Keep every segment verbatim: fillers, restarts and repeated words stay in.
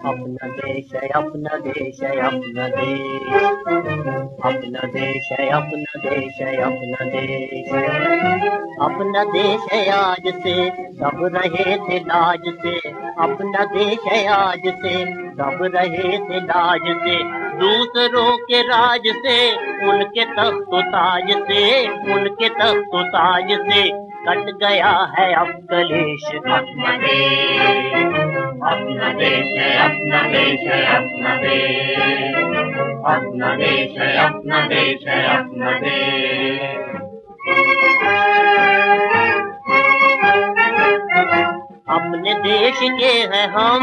अपना देश है अपना देश है अपना देश, अपना देश है अपना देश है अपना देश, अपना देश है आज से दब रहे थे लाज से, अपना देश है आज से दब रहे थे लाज से, दूसरों के राज से उनके तख्त ताज से, उनके तख्त ताज से कट गया है अब कलेश। अपना देश अपना देश है अपना देश है अपना देश, अपना देश है अपना देश है अपना देश। अपने देश के हैं हम,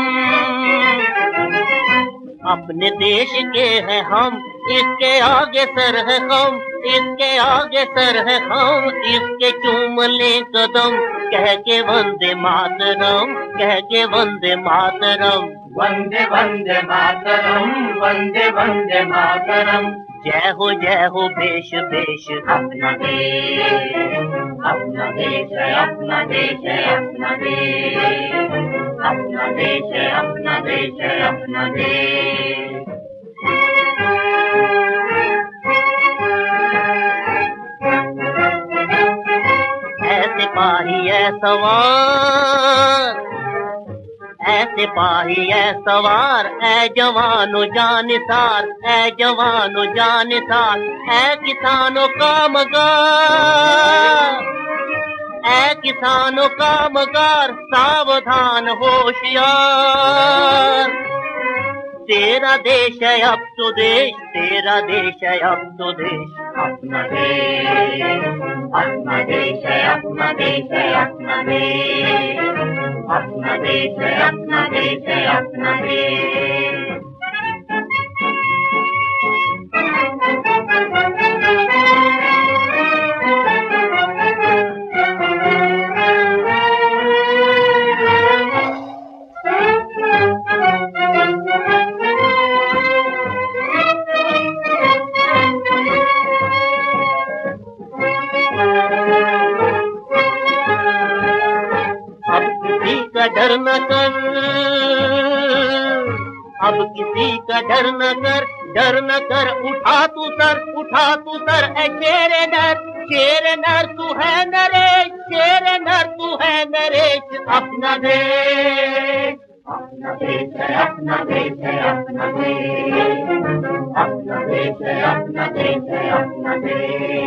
अपने देश के हैं हम, इसके आगे सर है हम, इसके आगे सर है हम, इसके चूम ले कदम कह के वंदे मातरम, कह के वंदे मातरम, वंदे वंदे मातरम, वंदे वंदे मातरम। जय हो जय हो बेश बेश। अपना देश अपना देश है अपना देश है अपना देश, अपना देश है अपना देश है अपना देश। ऐ सिपाही ऐ सवार, ऐ सिपाही ऐ सवार, ऐ जवानो जानिसार, ऐ जवानो जानिसार, ऐ किसानों का मगार, ऐ किसानों का मगार, सावधान होशियार। तेरा देश है अब तो देश, तेरा देश है अब तो देश। अपना देश अपना देश है अपना देश है अपना देश, अपना देश है अपना देश है अपना देश। डर न कर, अब किसी का डर न कर, डर न कर, उठा तू सर, उठा तू सर, ऐ शेरे नर, शेरे नर तू है नरेश, शेरे नर तू है नरेश। अपना देश अपना देश है अपना देश है अपना देश, अपना देश है अपना देश है अपना देश।